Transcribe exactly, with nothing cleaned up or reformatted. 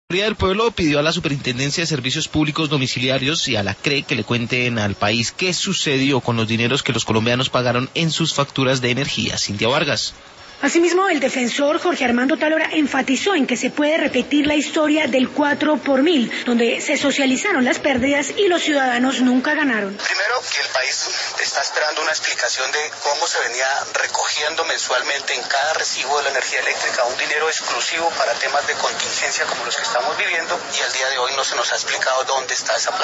La Defensoría del Pueblo pidió a la Superintendencia de Servicios Públicos Domiciliarios y a la C R E que le cuenten al país qué sucedió con los dineros que los colombianos pagaron en sus facturas de energía. Cintia Vargas. Asimismo, el defensor Jorge Armando Talora enfatizó en que se puede repetir la historia del cuatro por mil, donde se socializaron las pérdidas y los ciudadanos nunca ganaron. Primero, que el país está esperando una explicación de cómo se venía recogiendo mensualmente en cada recibo de la energía eléctrica un dinero exclusivo para temas de contingencia como los que estamos viviendo, y al día de hoy no se nos ha explicado dónde está esa plata.